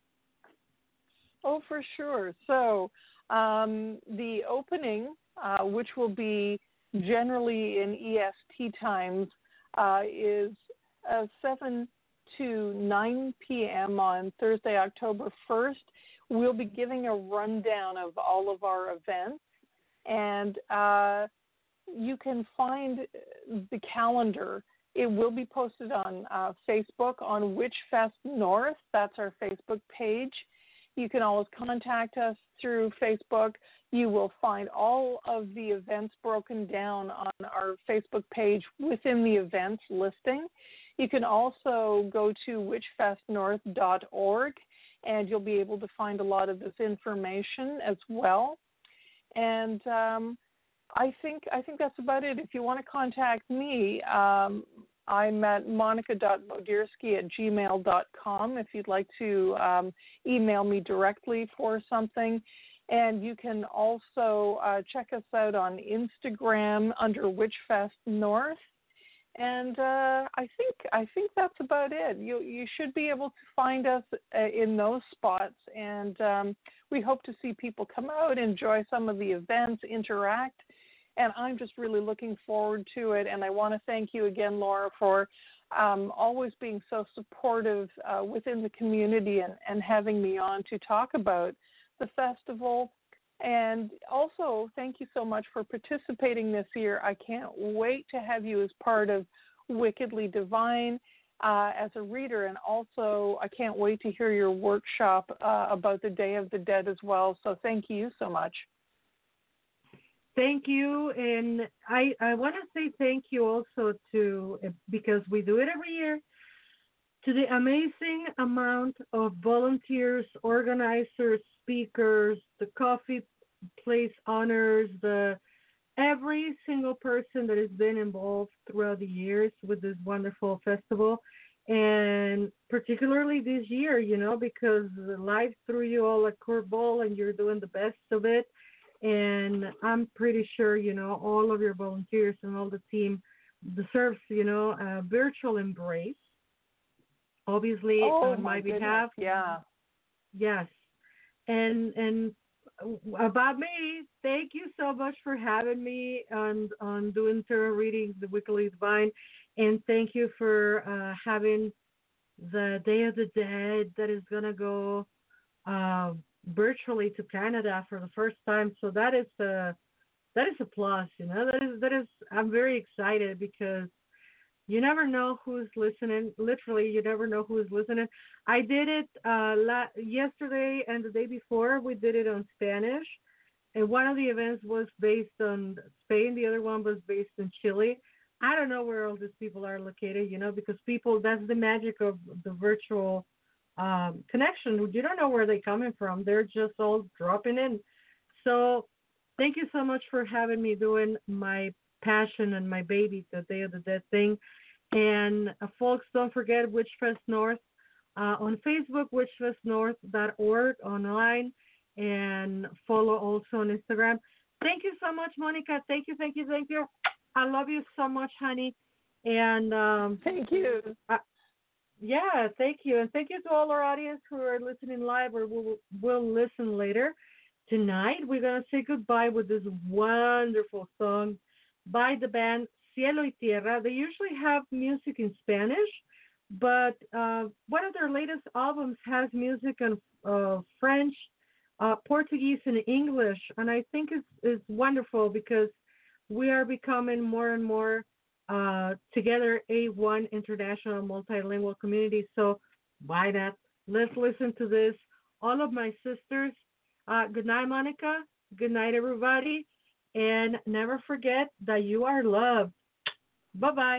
Speaker 4: Oh, for sure. So um, the opening, uh, which will be generally in E S T times, uh, is uh, seven to nine p.m. on Thursday, October first. We'll be giving a rundown of all of our events, and uh, you can find the calendar. It will be posted on uh, Facebook on Witchfest North. That's our Facebook page. You can always contact us through Facebook. You will find all of the events broken down on our Facebook page within the events listing. You can also go to witchfest north dot org, and you'll be able to find a lot of this information as well. And um, I think I think that's about it. If you want to contact me, um, I'm at monica dot bodirski at gmail dot com if you'd like to um, email me directly for something. And you can also uh, check us out on Instagram under Witchfest North. And uh, I think I think that's about it. You you should be able to find us uh, in those spots. And um, we hope to see people come out, enjoy some of the events, interact. And I'm just really looking forward to it. And I want to thank you again, Laura, for um, always being so supportive uh, within the community and, and having me on to talk about the festival. And also, thank you so much for participating this year. I can't wait to have you as part of Wickedly Divine uh, as a reader. And also, I can't wait to hear your workshop uh, about the Day of the Dead as well. So thank you so much.
Speaker 3: Thank you, and I, I want to say thank you also to, because we do it every year, to the amazing amount of volunteers, organizers, speakers, the coffee place owners, the every single person that has been involved throughout the years with this wonderful festival, and particularly this year, you know, because life threw you all a curveball and you're doing the best of it. And I'm pretty sure, you know, all of your volunteers and all the team deserves, you know, a virtual embrace. Obviously,
Speaker 4: oh,
Speaker 3: on my,
Speaker 4: my
Speaker 3: behalf.
Speaker 4: Yeah.
Speaker 3: Yes. And and about me, thank you so much for having me on, on doing tarot readings, the Wickedly Divine. And thank you for uh, having the Day of the Dead that is going to go uh, virtually to Canada for the first time. So that is a that is a plus, you know. That is that is I'm very excited because you never know who's listening. Literally, you never know who's listening. I did it uh, la- yesterday and the day before. We did it on Spanish, and one of the events was based on Spain. The other one was based in Chile. I don't know where all these people are located, you know, because people, that's the magic of the virtual um, connection. You don't know where they're coming from. They're just all dropping in. So thank you so much for having me doing my passion and my baby, the Day of the Dead thing. And uh, folks, don't forget Witchfest North uh, on Facebook, witchfest north dot org online, and follow also on Instagram. Thank you so much, Monica. Thank you, thank you, thank you. I love you so much, honey. And um,
Speaker 4: Thank you.
Speaker 3: uh, yeah, thank you. And thank you to all our audience who are listening live or will, will listen later. Tonight, we're going to say goodbye with this wonderful song by the band Cielo y Tierra. They usually have music in Spanish, but uh, one of their latest albums has music in uh, French, uh, Portuguese, and English. And I think it's, it's wonderful because we are becoming more and more uh, together A one international multilingual community. So why not? Let's listen to this. All of my sisters, uh, good night, Monica. Good night, everybody. And never forget that you are loved. Bye-bye.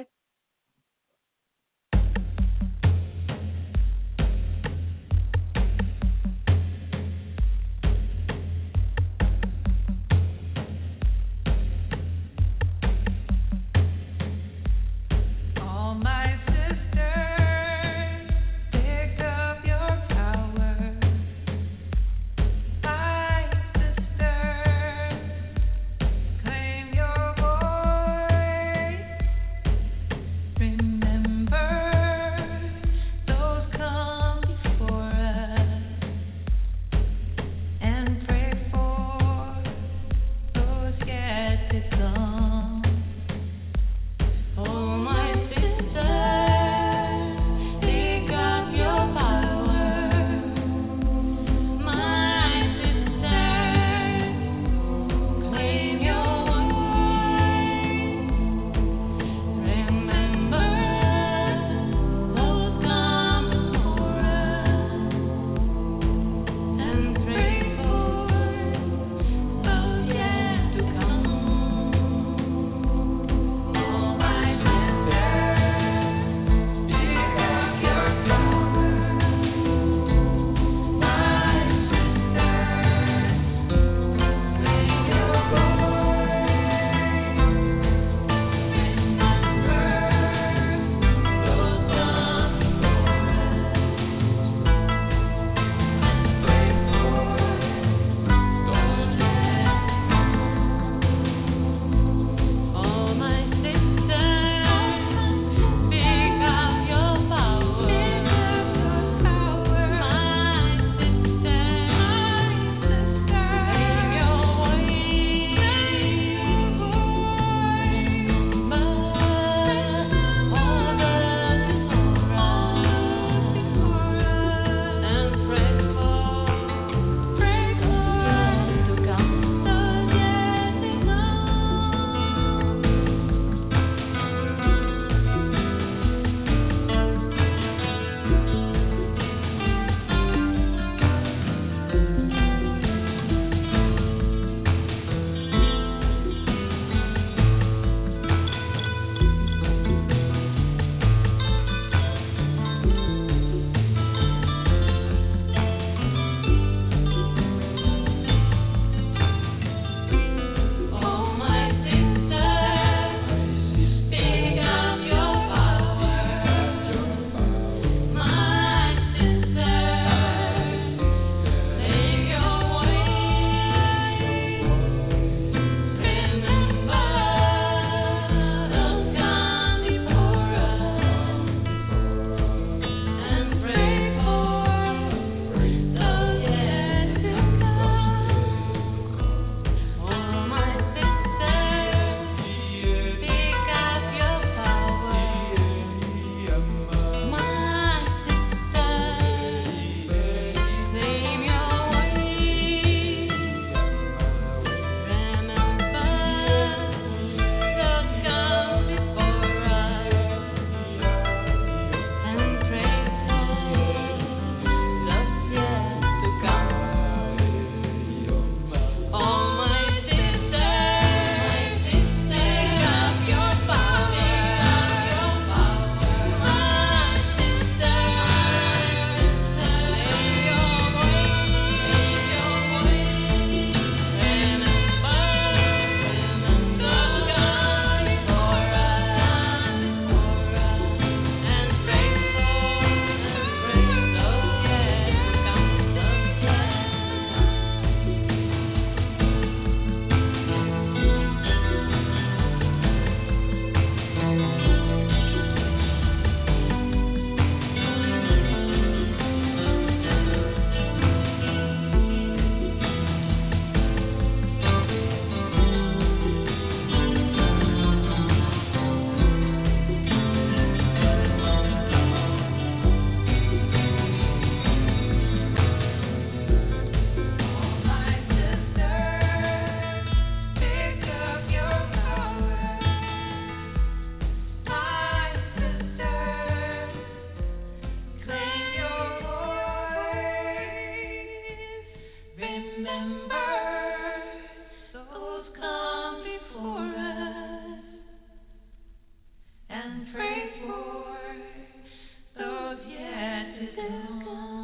Speaker 5: pray for those yet to come.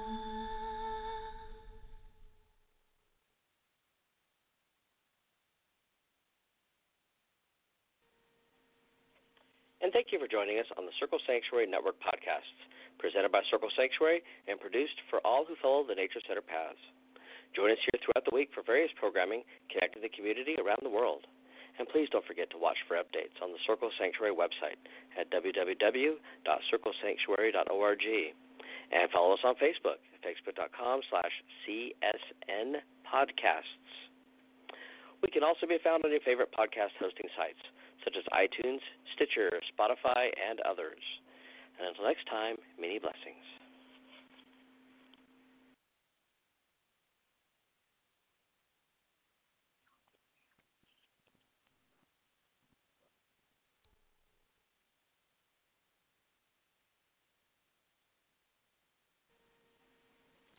Speaker 2: And thank you for joining us on the Circle Sanctuary Network podcasts, presented by Circle Sanctuary and produced for all who follow the Nature Center paths. Join us here throughout the week for various programming connecting the community around the world. And please don't forget to watch for updates on the Circle Sanctuary website at w w w dot circle sanctuary dot org. And follow us on Facebook at facebook.com slash CSN podcasts. We can also be found on your favorite podcast hosting sites, such as iTunes, Stitcher, Spotify, and others. And until next time, many blessings.